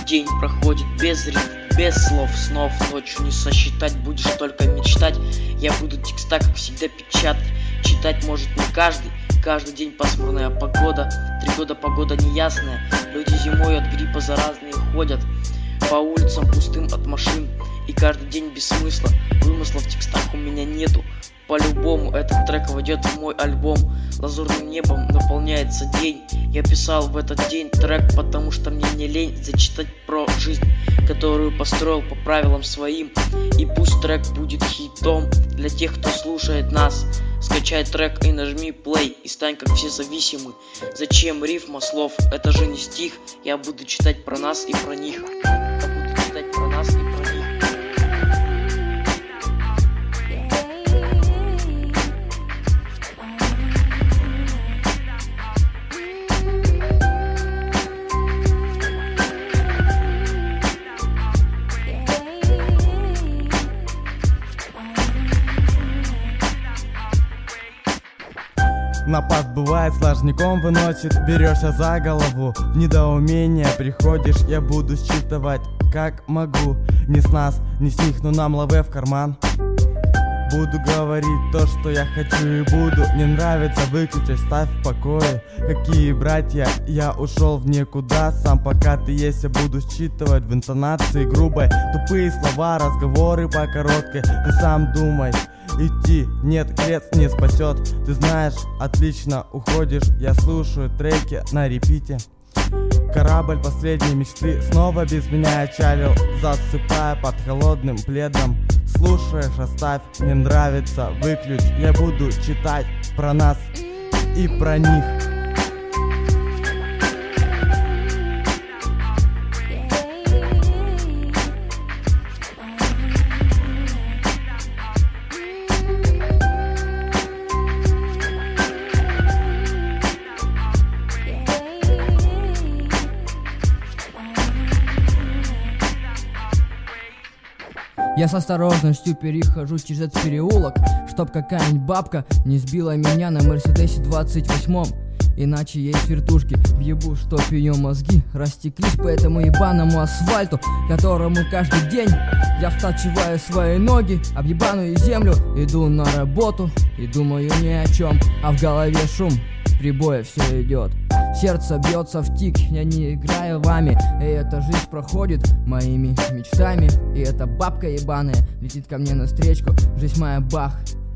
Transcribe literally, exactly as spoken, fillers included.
день проходит без рифм, без слов, снов. Ночью не сосчитать, будешь только мечтать. Я буду текста, как всегда, печатать. Читать может не каждый, каждый день пасмурная погода. Три года погода неясная. Люди зимой от гриппа заразные ходят по улицам пустым от машин. И каждый день без смысла. Вымысла в текстах у меня нету. По-любому этот трек войдет в мой альбом. Лазурным небом наполняется день. Я писал в этот день трек, потому что мне не лень зачитать про жизнь, которую построил по правилам своим. И пусть трек будет хитом для тех, кто слушает нас. Скачай трек и нажми play, и стань как все зависимы. Зачем рифма слов? Это же не стих. Я буду читать про нас и про них. Я буду читать про нас и про них. Напад бывает, сложняком выносит. Берешься за голову, в недоумение приходишь. Я буду считывать как могу. Не с нас, не с них, но нам лаве в карман. Буду говорить то, что я хочу и буду. Не нравится, выключай, ставь в покое. Какие братья, я ушел в никуда. Сам пока ты есть, я буду считывать в интонации грубой. Тупые слова, разговоры по короткой. Ты сам думай, идти, нет, крест не спасет. Ты знаешь, отлично уходишь. Я слушаю треки на репите. Корабль последней мечты снова без меня отчалил, засыпая под холодным пледом. Слушаешь, оставь, не нравится, выключ. Я буду читать про нас и про них. Я с осторожностью перехожу через этот переулок, чтоб какая-нибудь бабка не сбила меня на Мерседесе двадцать восьмом. Иначе есть вертушки, въебу, чтоб ее мозги растеклись по этому ебаному асфальту, которому каждый день я втачиваю свои ноги об ебаную землю. Иду на работу и думаю ни о чем, а в голове шум прибоя все идет. Сердце бьется в тик, я не играю вами, и эта жизнь проходит моими мечтами. И эта бабка ебаная летит ко мне навстречу, жизнь моя бах,